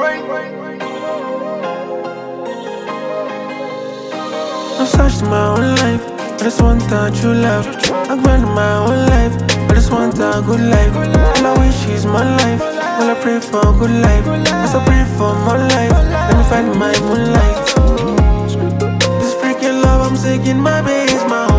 I'm searching my own life, I just want a true love. I'm grinding my own life, I just want a good life. All I wish is my life, all I pray for a good life. As I pray for more life, let me find my moonlight. This freaking love I'm seeking, my base, my home.